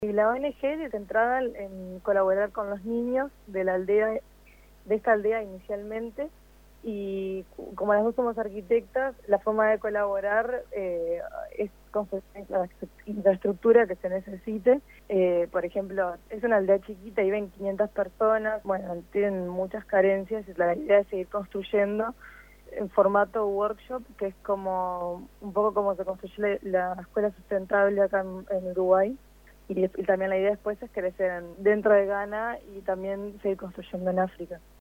Y la ONG es centrada en colaborar con los niños de la aldea, de esta aldea inicialmente, y como las dos somos arquitectas, la forma de colaborar es conseguir la infraestructura que se necesite. Por ejemplo, es una aldea chiquita y ven 500 personas, bueno, tienen muchas carencias, y la idea es seguir construyendo en formato workshop, que es como un poco como se construye la escuela sustentable acá en Uruguay. Y también la idea después es crecer dentro de Ghana y también seguir construyendo en África.